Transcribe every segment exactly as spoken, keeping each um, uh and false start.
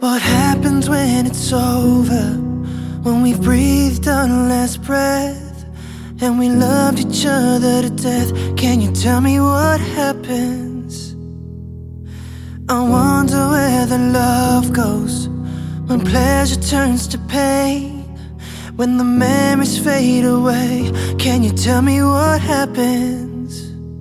What happens when it's over? When we've breathed our last breath and we loved each other to death. Can you tell me what happens? I wonder where the love goes when pleasure turns to pain, when the memories fade away. Can you tell me what happens?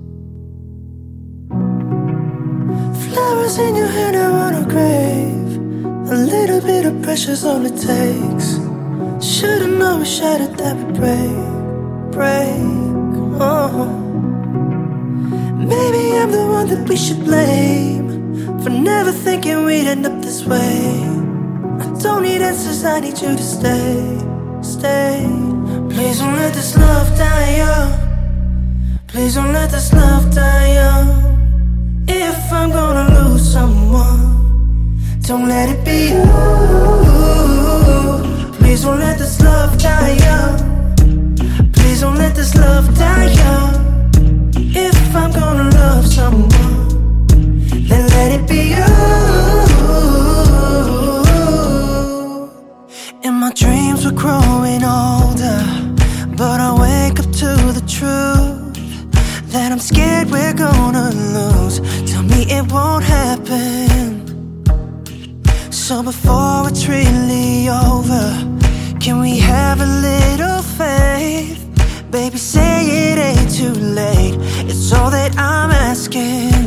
Flowers in your hand are on a grave. A little bit of pressure's all it takes. Should've known we shattered that we break, break, oh. Maybe I'm the one that we should blame for never thinking we'd end up this way. I don't need answers, I need you to stay, stay. Please don't let this love die young. Please don't let this love die young. If I'm gonna lose someone, don't let it be you. Please don't let this love die young. Please don't let this love die young. If I'm gonna love someone, then let it be you. And my dreams were growing older, but I wake up to the truth that I'm scared we're gonna lose. Tell me it won't happen. So before it's really over, can we have a little faith? Baby, say it ain't too late. It's all that I'm asking.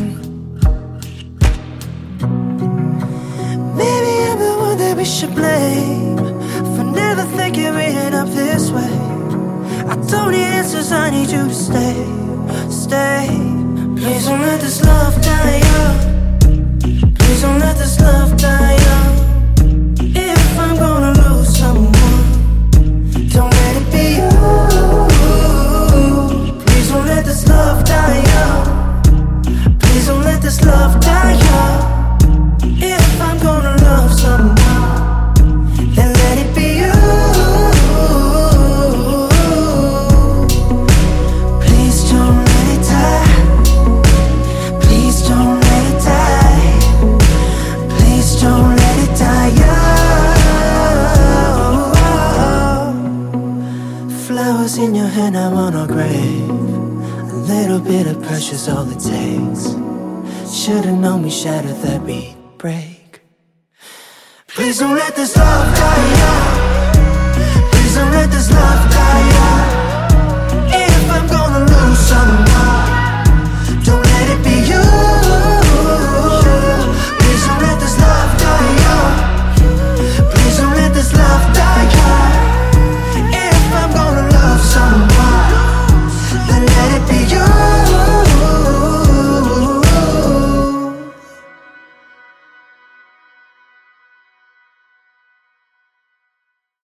Maybe I'm the one that we should blame for never thinking we'd end up this way. I don't need answers, I need you to stay, stay. Please don't let this love die young. Please don't let this love die young. If I'm gonna lose someone, don't let it be you. Please don't let this love die young. Please don't let this love die young. If I'm gonna love someone, then let it be you. Please don't let it die. Please don't let it die. Please don't let it die young. Flowers in your hand, I'm on a grave. A little bit of pressure's all it takes. Should've known we shattered that we break. Please don't let this love die young. Please don't let this love die young. If I'm gonna lose someone,